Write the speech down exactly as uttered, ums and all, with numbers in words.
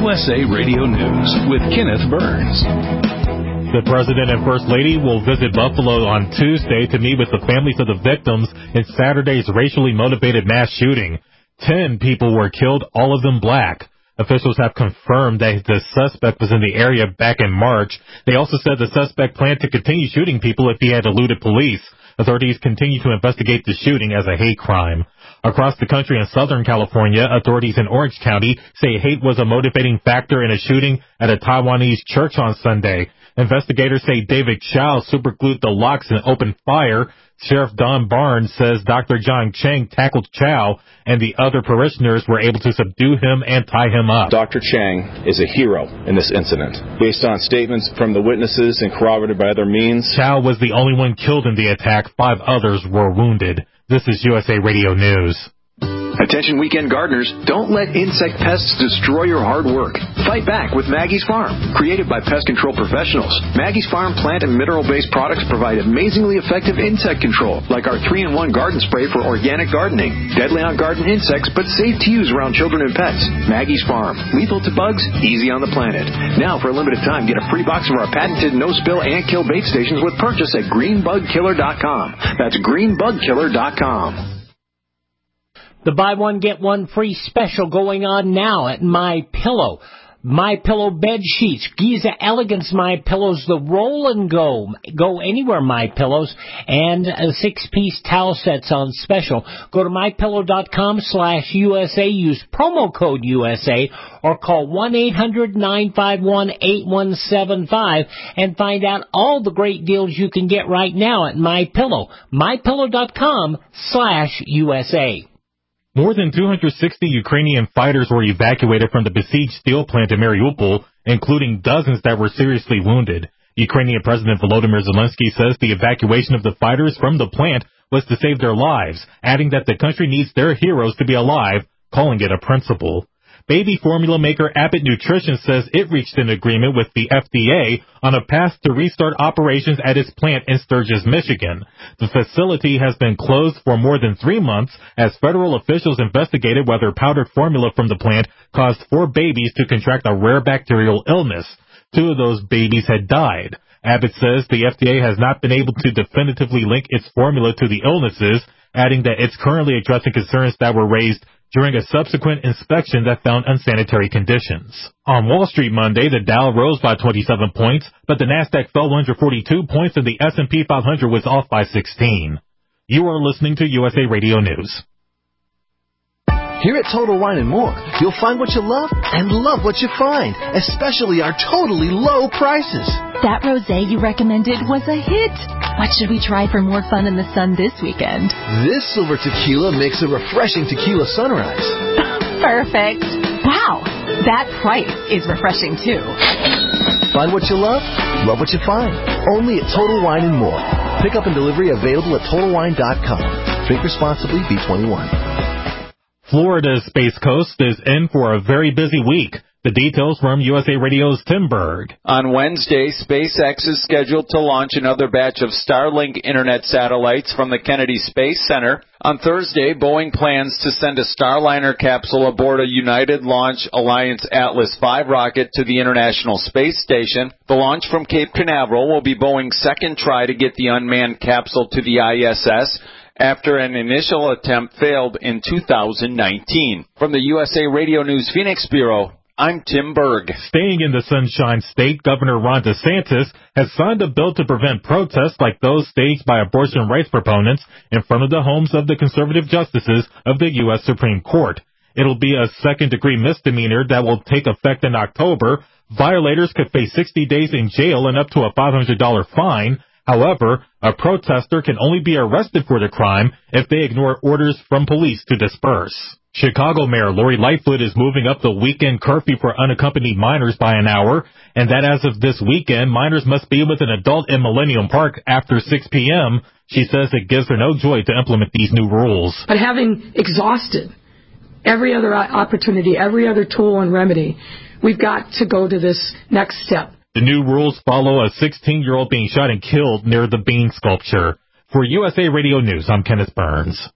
U S A Radio News with Kenneth Burns. The President and First Lady will visit Buffalo on Tuesday to meet with the families of the victims in Saturday's racially motivated mass shooting. Ten people were killed, all of them black. Officials have confirmed that the suspect was in the area back in March. They also said the suspect planned to continue shooting people if he had eluded police. Authorities continue to investigate the shooting as a hate crime. Across the country in Southern California, authorities in Orange County say hate was a motivating factor in a shooting at a Taiwanese church on Sunday. Investigators say David Chow superglued the locks and opened fire. Sheriff Don Barnes says Doctor John Chang tackled Chow, and the other parishioners were able to subdue him and tie him up. Doctor Chang is a hero in this incident. Based on statements from the witnesses and corroborated by other means, Chow was the only one killed in the attack. Five others were wounded. This is U S A Radio News. Attention weekend gardeners, don't let insect pests destroy your hard work. Fight back with Maggie's Farm. Created by pest control professionals, Maggie's Farm plant and mineral-based products provide amazingly effective insect control, like our three in one garden spray for organic gardening. Deadly on garden insects, but safe to use around children and pets. Maggie's Farm. Lethal to bugs, easy on the planet. Now, for a limited time, get a free box of our patented no-spill and kill bait stations with purchase at green bug killer dot com. That's green bug killer dot com. The buy one, get one free special going on now at MyPillow. MyPillow bed sheets, Giza Elegance MyPillows, the roll and go, go anywhere MyPillows, and uh, six-piece towel sets on special. Go to MyPillow.com slash USA, use promo code U S A, or call one eight hundred nine five one eight one seven five and find out all the great deals you can get right now at MyPillow. MyPillow.com slash USA. More than two hundred sixty Ukrainian fighters were evacuated from the besieged steel plant in Mariupol, including dozens that were seriously wounded. Ukrainian President Volodymyr Zelensky says the evacuation of the fighters from the plant was to save their lives, adding that the country needs their heroes to be alive, calling it a principle. Baby formula maker Abbott Nutrition says it reached an agreement with the F D A on a path to restart operations at its plant in Sturgis, Michigan. The facility has been closed for more than three months as federal officials investigated whether powdered formula from the plant caused four babies to contract a rare bacterial illness. Two of those babies had died. Abbott says the F D A has not been able to definitively link its formula to the illnesses, adding that it's currently addressing concerns that were raised during a subsequent inspection that found unsanitary conditions. On Wall Street Monday, the Dow rose by twenty-seven points, but the Nasdaq fell one hundred forty-two points and the S and P five hundred was off by sixteen. You are listening to U S A Radio News. Here at Total Wine and More, you'll find what you love and love what you find, especially our totally low prices. That rosé you recommended was a hit. What should we try for more fun in the sun this weekend? This silver tequila makes a refreshing tequila sunrise. Perfect. Wow, that price is refreshing too. Find what you love, love what you find. Only at Total Wine and More. Pickup and delivery available at Total Wine dot com. Drink responsibly, B twenty-one. Florida's Space Coast is in for a very busy week. The details from U S A Radio's Tim Berg. On Wednesday, SpaceX is scheduled to launch another batch of Starlink internet satellites from the Kennedy Space Center. On Thursday, Boeing plans to send a Starliner capsule aboard a United Launch Alliance Atlas five rocket to the International Space Station. The launch from Cape Canaveral will be Boeing's second try to get the unmanned capsule to the I S S, after an initial attempt failed in two thousand nineteen. From the U S A Radio News Phoenix Bureau, I'm Tim Berg. Staying in the Sunshine State, Governor Ron DeSantis has signed a bill to prevent protests like those staged by abortion rights proponents in front of the homes of the conservative justices of the U S Supreme Court. It'll be a second-degree misdemeanor that will take effect in October. Violators could face sixty days in jail and up to a five hundred dollars fine. However, a protester can only be arrested for the crime if they ignore orders from police to disperse. Chicago Mayor Lori Lightfoot is moving up the weekend curfew for unaccompanied minors by an hour, and that as of this weekend, minors must be with an adult in Millennium Park after six p.m. She says it gives her no joy to implement these new rules. But having exhausted every other opportunity, every other tool and remedy, we've got to go to this next step. The new rules follow a sixteen-year-old being shot and killed near the Bean sculpture. For U S A Radio News, I'm Kenneth Burns.